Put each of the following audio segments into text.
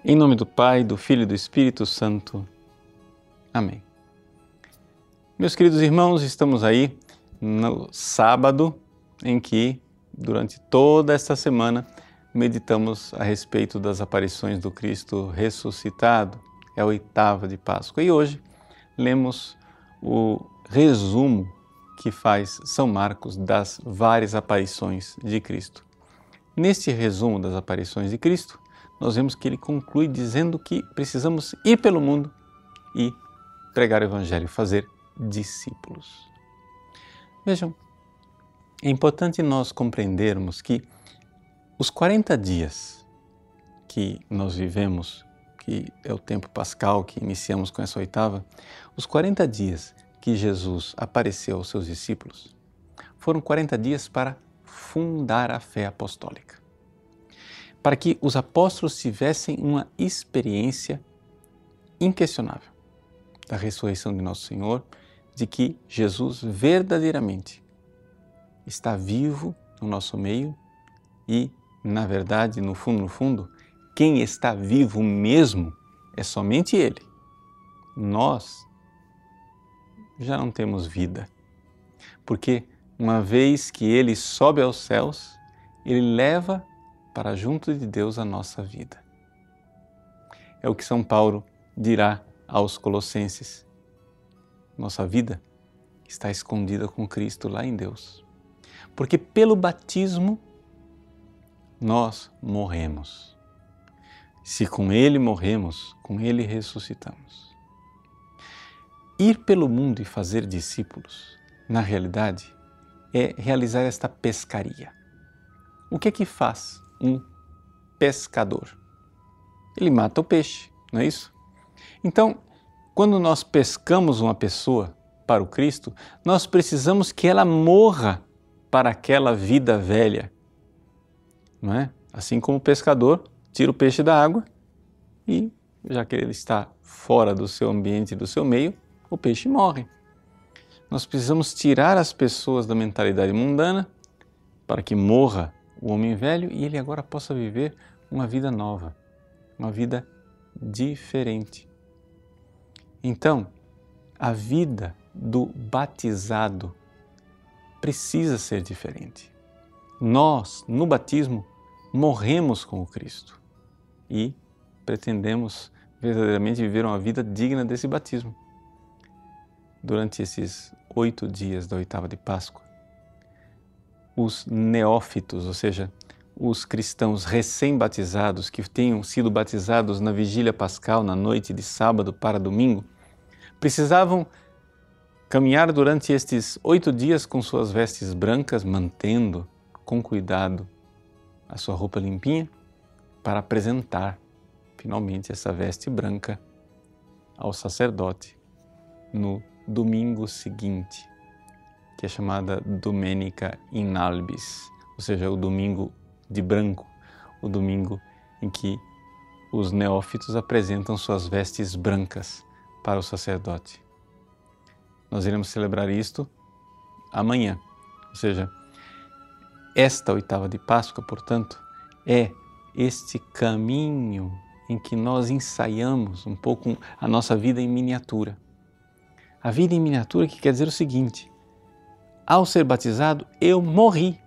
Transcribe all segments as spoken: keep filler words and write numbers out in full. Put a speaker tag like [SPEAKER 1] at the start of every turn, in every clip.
[SPEAKER 1] Em nome do Pai, do Filho e do Espírito Santo. Amém. Meus queridos irmãos, estamos aí no sábado em que, durante toda esta semana, meditamos a respeito das aparições do Cristo ressuscitado. É a oitava de Páscoa. E hoje lemos o resumo que faz São Marcos das várias aparições de Cristo. Neste resumo das aparições de Cristo, nós vemos que ele conclui dizendo que precisamos ir pelo mundo e pregar o Evangelho, fazer discípulos. Vejam, é importante nós compreendermos que os quarenta dias que nós vivemos, que é o tempo pascal que iniciamos com essa oitava, os quarenta dias que Jesus apareceu aos seus discípulos foram quarenta dias para fundar a fé apostólica, para que os apóstolos tivessem uma experiência inquestionável da ressurreição de Nosso Senhor, de que Jesus verdadeiramente está vivo no nosso meio e, na verdade, no fundo, no fundo, quem está vivo mesmo é somente Ele. Nós já não temos vida, porque uma vez que Ele sobe aos céus, Ele leva para junto de Deus a nossa vida. É o que São Paulo dirá aos Colossenses. Nossa vida está escondida com Cristo lá em Deus, porque pelo batismo nós morremos. Se com Ele morremos, com Ele ressuscitamos. Ir pelo mundo e fazer discípulos, na realidade, é realizar esta pescaria. O que é que faz um pescador? Ele mata o peixe, não é isso? Então, quando nós pescamos uma pessoa para o Cristo, nós precisamos que ela morra para aquela vida velha, não é? Assim como o pescador tira o peixe da água e, já que ele está fora do seu ambiente, do seu meio, o peixe morre. Nós precisamos tirar as pessoas da mentalidade mundana para que morra o homem velho e ele agora possa viver uma vida nova, uma vida diferente. Então, a vida do batizado precisa ser diferente. Nós, no batismo, morremos com o Cristo e pretendemos verdadeiramente viver uma vida digna desse batismo. Durante esses oito dias da oitava de Páscoa, os neófitos, ou seja, os cristãos recém-batizados que tenham sido batizados na vigília pascal, na noite de sábado para domingo, precisavam caminhar durante estes oito dias com suas vestes brancas, mantendo com cuidado a sua roupa limpinha, para apresentar finalmente essa veste branca ao sacerdote no domingo seguinte, que é chamada Domenica in albis, ou seja, o domingo de branco, o domingo em que os neófitos apresentam suas vestes brancas para o sacerdote. Nós iremos celebrar isto amanhã, ou seja, esta oitava de Páscoa, portanto, é este caminho em que nós ensaiamos um pouco a nossa vida em miniatura. A vida em miniatura que quer dizer o seguinte: ao ser batizado, eu morri.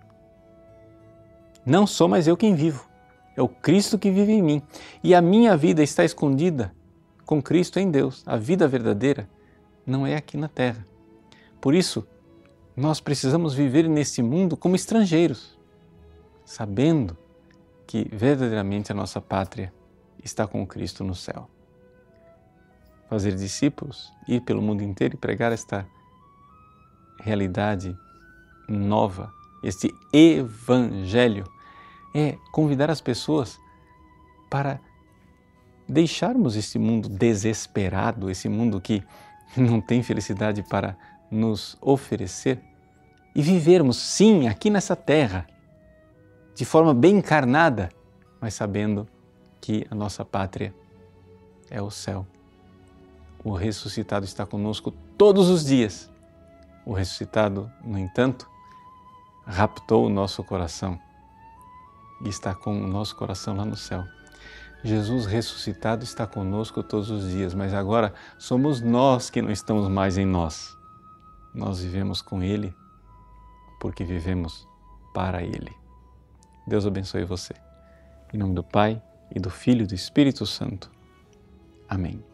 [SPEAKER 1] Não sou mais eu quem vivo, é o Cristo que vive em mim. E a minha vida está escondida com Cristo em Deus. A vida verdadeira não é aqui na terra. Por isso, nós precisamos viver nesse mundo como estrangeiros, sabendo que verdadeiramente a nossa pátria está com Cristo no céu. Fazer discípulos, ir pelo mundo inteiro e pregar esta realidade nova, este Evangelho, é convidar as pessoas para deixarmos esse mundo desesperado, esse mundo que não tem felicidade para nos oferecer e vivermos, sim, aqui nessa terra, de forma bem encarnada, mas sabendo que a nossa pátria é o céu. O ressuscitado está conosco todos os dias. O ressuscitado, no entanto, raptou o nosso coração e está com o nosso coração lá no céu. Jesus ressuscitado está conosco todos os dias, mas agora somos nós que não estamos mais em nós. Nós vivemos com Ele porque vivemos para Ele. Deus abençoe você. Em nome do Pai, e do Filho e do Espírito Santo. Amém.